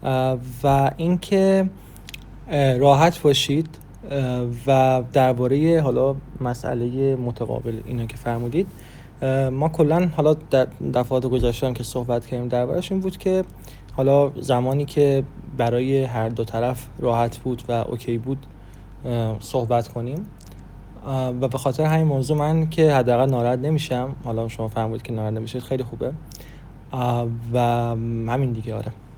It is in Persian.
و اینکه راحت باشید و درباره حالا مسئله متقابل اینا که فرمودید، ما کلا حالا در دفعات گذشته هم که صحبت کردیم دربارش این بود که حالا زمانی که برای هر دو طرف راحت بود و اوکی بود صحبت کنیم و به خاطر همین موضوع من که حداقل ناراحت نمیشم. حالا شما فرمودید که ناراحت نمیشید، خیلی خوبه و همین دیگه. آره.